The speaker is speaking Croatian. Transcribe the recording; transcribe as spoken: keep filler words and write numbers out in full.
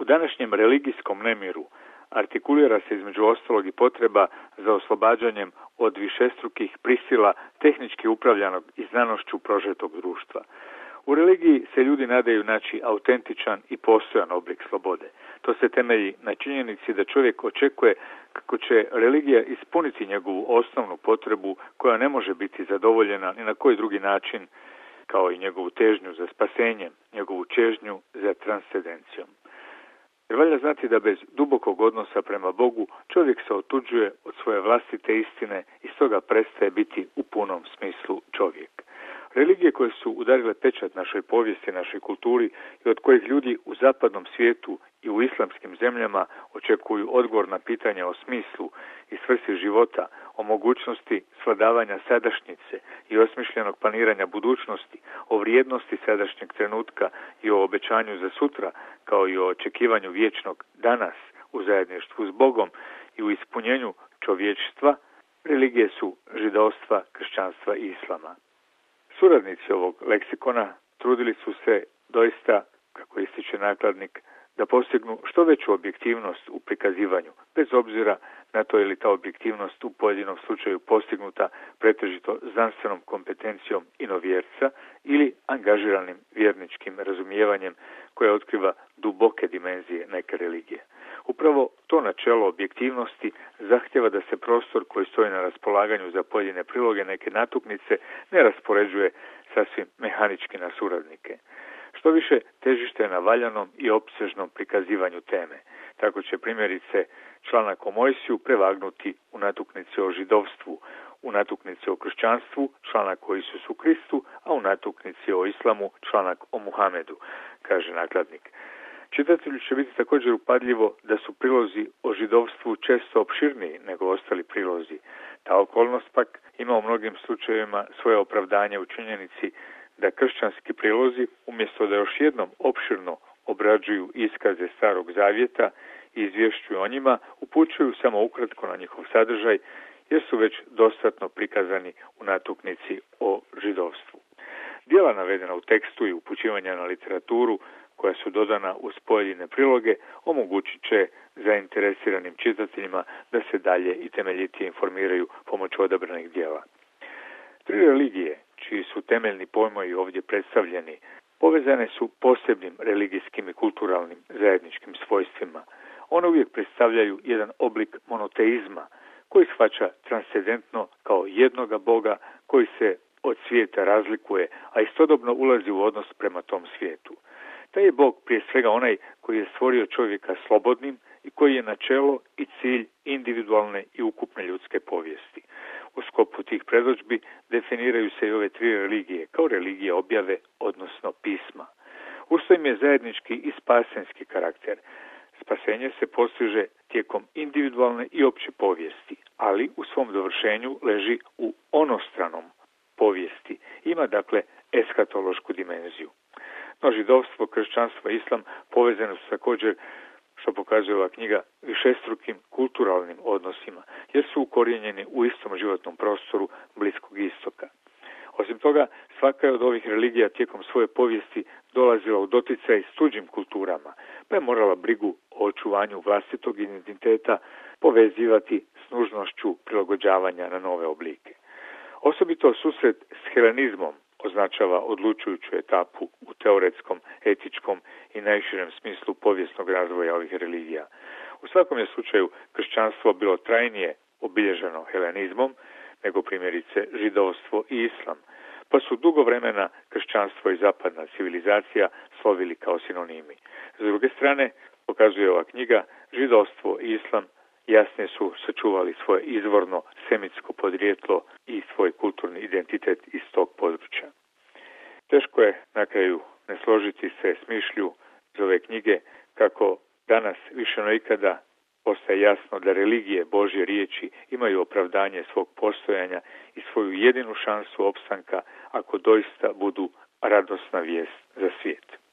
današnjem religijskom nemiru artikulira se između ostalog i potreba za oslobađanjem od višestrukih prisila tehnički upravljanog i znanošću prožetog društva. U religiji se ljudi nadaju naći autentičan i postojan oblik slobode. To se temelji na činjenici da čovjek očekuje kako će religija ispuniti njegovu osnovnu potrebu koja ne može biti zadovoljena ni na koji drugi način, kao i njegovu težnju za spasenjem, njegovu čežnju za transcendencijom. Jer valja znati da bez dubokog odnosa prema Bogu čovjek se otuđuje od svoje vlastite istine i stoga prestaje biti u punom smislu čovjek. Religije koje su udarile pečat našoj povijesti, našoj kulturi i od kojih ljudi u zapadnom svijetu i u islamskim zemljama očekuju odgovor na pitanja o smislu i svrsi života, o mogućnosti svladavanja sadašnjice i osmišljenog planiranja budućnosti, o vrijednosti sadašnjeg trenutka i o obećanju za sutra, kao i o očekivanju vječnog danas u zajedništvu s Bogom i u ispunjenju čovječstva, religije su židovstva, kršćanstva i islama. Suradnici ovog leksikona trudili su se doista, kako ističe nakladnik, da postignu što veću objektivnost u prikazivanju, bez obzira na to je li ta objektivnost u pojedinom slučaju postignuta pretežito znanstvenom kompetencijom inovjerca ili angažiranim vjerničkim razumijevanjem koje otkriva duboke dimenzije neke religije. Upravo to načelo objektivnosti zahtjeva da se prostor koji stoji na raspolaganju za pojedine priloge neke natuknice ne raspoređuje sasvim mehanički na suradnike. Što više, težište je na valjanom i opsežnom prikazivanju teme. Tako će primjerice članak o Mojsiju prevagnuti u natuknici o židovstvu, u natuknici o kršćanstvu članak o Isusu Kristu, a u natuknici o islamu članak o Muhamedu, kaže nakladnik. Čitatelju će biti također upadljivo da su prilozi o židovstvu često opširniji nego ostali prilozi. Ta okolnost pak ima u mnogim slučajevima svoje opravdanje u činjenici da kršćanski prilozi, umjesto da još jednom opširno obrađuju iskaze Starog Zavjeta i izvješćuju o njima, upućuju samo ukratko na njihov sadržaj, jer su već dostatno prikazani u natuknici o židovstvu. Djela navedena u tekstu i upućivanja na literaturu, koja su dodana uz pojedine priloge, omogućit će zainteresiranim čitateljima da se dalje i temeljitije informiraju pomoću odabranih djela. Tri religije, čiji su temeljni pojmovi ovdje predstavljeni, povezane su posebnim religijskim i kulturalnim zajedničkim svojstvima. One uvijek predstavljaju jedan oblik monoteizma, koji shvaća transcendentno kao jednoga Boga koji se od svijeta razlikuje, a istodobno ulazi u odnos prema tom svijetu. Taj je Bog prije svega onaj koji je stvorio čovjeka slobodnim i koji je načelo i cilj individualne i ukupne ljudske povijesti. U sklopu tih predodžbi definiraju se i ove tri religije kao religije objave, odnosno pisma. Usto im je zajednički i spasenski karakter. Spasenje se postiže tijekom individualne i opće povijesti, ali u svom dovršenju leži u onostranom povijesti. Ima dakle eskatološku dimenziju. No židovstvo, kršćanstvo i islam povezane su također, što pokazuje ova knjiga, višestrukim kulturalnim odnosima, jer su ukorijenjeni u istom životnom prostoru Bliskog istoka. Osim toga, svaka je od ovih religija tijekom svoje povijesti dolazila u doticaj s tuđim kulturama, pa je morala brigu o očuvanju vlastitog identiteta povezivati s nužnošću prilagođavanja na nove oblike. Osobito susret s helenizmom označava odlučujuću etapu u teoretskom, etičkom i najširem smislu povijesnog razvoja ovih religija. U svakom je slučaju kršćanstvo bilo trajnije obilježeno helenizmom nego primjerice židovstvo i islam, pa su dugo vremena kršćanstvo i zapadna civilizacija slovili kao sinonimi. S druge strane, pokazuje ova knjiga, židovstvo i islam jasnije su sačuvali svoje izvorno semitsko podrijetlo i svoj kulturni identitet iz tog područja. Teško je na kraju ne složiti se s mišlju iz ove knjige kako danas više no ikada postaje jasno da religije Božje riječi imaju opravdanje svog postojanja i svoju jedinu šansu opstanka ako doista budu radosna vijest za svijet.